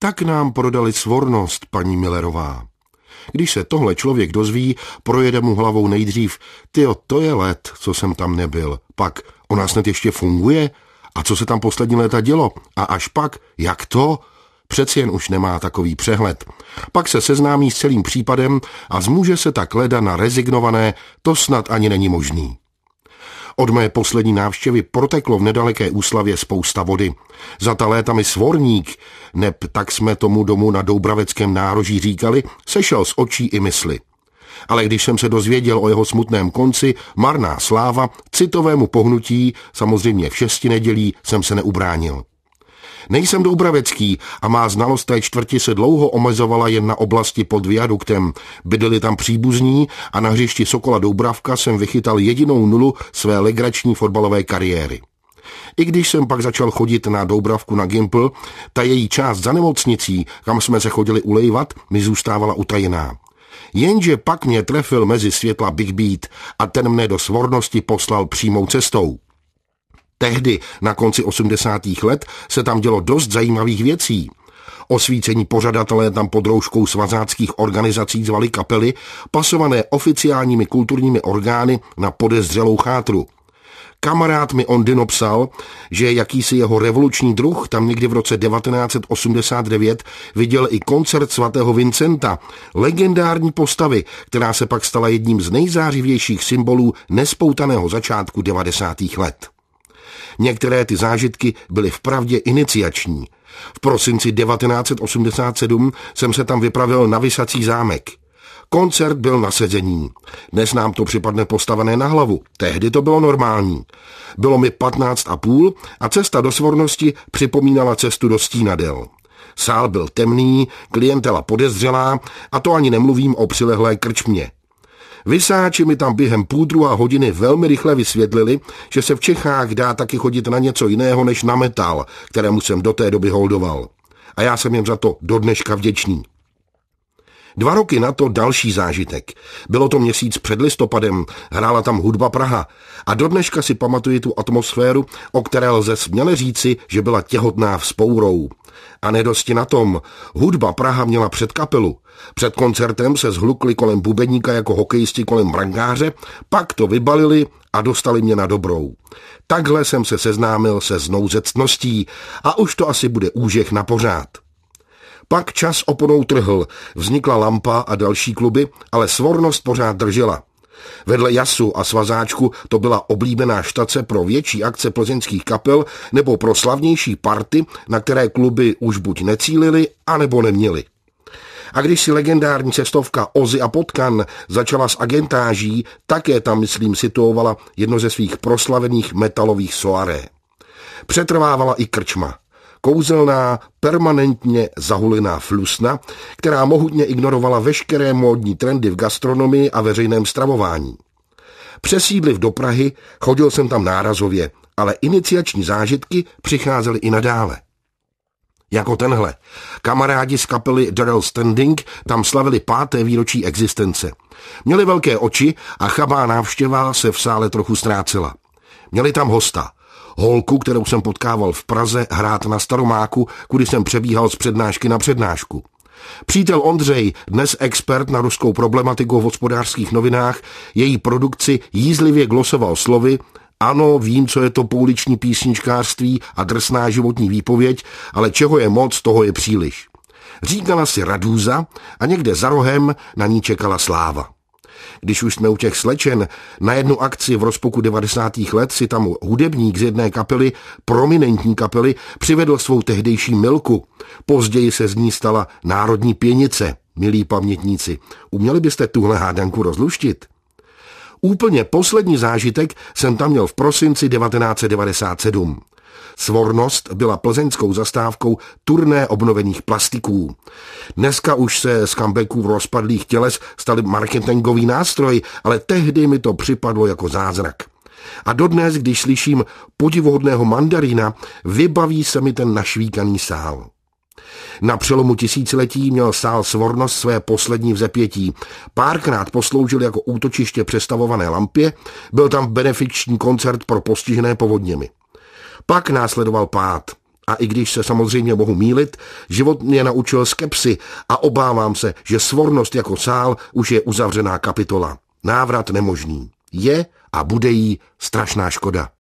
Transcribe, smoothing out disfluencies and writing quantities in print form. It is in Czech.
Tak nám prodali svornost, paní Millerová. Když se tohle člověk dozví, projede mu hlavou nejdřív: tyjo, to je let, co jsem tam nebyl. Pak, ona snad ještě funguje? A co se tam poslední léta dělo? A až pak, jak to? Přeci jen už nemá takový přehled. Pak se seznámí s celým případem a zmůže se tak leda na rezignované: to snad ani není možný. Od mé poslední návštěvy proteklo v nedaleké Úslavě spousta vody. Za ta léta mi svorník, neb tak jsme tomu domu na Doubraveckém nároží říkali, sešel z očí i mysli. Ale když jsem se dozvěděl o jeho smutném konci, marná sláva, citovému pohnutí, samozřejmě v 6 nedělí, jsem se neubránil. Nejsem doubravecký a má znalost té čtvrti se dlouho omezovala jen na oblasti pod viaduktem. Bydleli tam příbuzní a na hřišti Sokola Doubravka jsem vychytal jedinou nulu své legrační fotbalové kariéry. I když jsem pak začal chodit na Doubravku na Gimpl, ta její část za nemocnicí, kam jsme se chodili ulejvat, mi zůstávala utajená. Jenže pak mě trefil mezi světla Big Beat a ten mne do svornosti poslal přímou cestou. Tehdy, na konci 80. let, se tam dělo dost zajímavých věcí. Osvícení pořadatelé tam pod rouškou svazáckých organizací zvali kapely, pasované oficiálními kulturními orgány na podezřelou chátru. Kamarád mi Ondino psal, že jakýsi jeho revoluční druh tam někdy v roce 1989 viděl i koncert svatého Vincenta, legendární postavy, která se pak stala jedním z nejzářivějších symbolů nespoutaného začátku 90. let. Některé ty zážitky byly vpravdě iniciační. V prosinci 1987 jsem se tam vypravil na Visací zámek. Koncert byl na sezení. Dnes nám to připadne postavené na hlavu. Tehdy to bylo normální. Bylo mi 15,5 a cesta do svornosti připomínala cestu do Stínadel. Sál byl temný, klientela podezřelá a to ani nemluvím o přilehlé krčmě. Visáči mi tam během 1,5 hodiny velmi rychle vysvětlili, že se v Čechách dá taky chodit na něco jiného než na metal, kterému jsem do té doby holdoval. A já jsem jim za to dodneška vděčný. 2 roky na to další zážitek. Bylo to měsíc před listopadem, hrála tam Hudba Praha a dodneška si pamatuji tu atmosféru, o které lze směle říci, že byla těhotná vzpourou. A nedosti na tom, Hudba Praha měla předkapelu. Před koncertem se zhlukli kolem bubeníka jako hokejisti kolem brankáře, pak to vybalili a dostali mě na dobrou. Takhle jsem se seznámil se znouzectností a už to asi bude úžeh na pořád. Pak čas oponou trhl, vznikla Lampa a další kluby, ale svornost pořád držela. Vedle Jasu a Svazáčku to byla oblíbená štace pro větší akce plzeňských kapel nebo pro slavnější party, na které kluby už buď necílily, anebo neměly. A když si legendární cestovka Ozzy a Potkan začala s agentáží, také tam, myslím, situovala jedno ze svých proslavených metalových soaré. Přetrvávala i krčma. Kouzelná, permanentně zahulená flusna, která mohutně ignorovala veškeré módní trendy v gastronomii a veřejném stravování. Přesídliv do Prahy, chodil jsem tam nárazově, ale iniciační zážitky přicházely i nadále. Jako tenhle. Kamarádi z kapely Daryl Standing tam slavili 5. výročí existence. Měli velké oči a chabá návštěva se v sále trochu ztrácela. Měli tam hosta. Holku, kterou jsem potkával v Praze hrát na Staromáku, kudy jsem přebíhal z přednášky na přednášku. Přítel Ondřej, dnes expert na ruskou problematiku v Hospodářských novinách, její produkci jízlivě glosoval slovy: ano, vím, co je to pouliční písničkářství a drsná životní výpověď, ale čeho je moc, toho je příliš. Říkala si Radúza a někde za rohem na ní čekala sláva. Když už jsme u těch slečen, na jednu akci v rozpuku 90. let si tam hudebník z jedné kapely, prominentní kapely, přivedl svou tehdejší milku. Později se z ní stala národní pěnice. Milí pamětníci, uměli byste tuhle hádanku rozluštit? Úplně poslední zážitek jsem tam měl v prosinci 1997. Svornost byla plzeňskou zastávkou turné obnovených plastiků. Dneska už se z comebacků v rozpadlých těles staly marketingový nástroj, ale tehdy mi to připadlo jako zázrak. A dodnes, když slyším podivuhodného Mandarína, vybaví se mi ten našvíkaný sál. Na přelomu tisíciletí měl sál Svornost své poslední vzepětí. Párkrát posloužil jako útočiště přestavované Lampě, byl tam benefiční koncert pro postižené povodněmi. Pak následoval pád A i když se samozřejmě mohu mýlit, život mě naučil skepsi a obávám se, že svornost jako sál už je uzavřená kapitola. Návrat nemožný. Je a bude jí strašná škoda.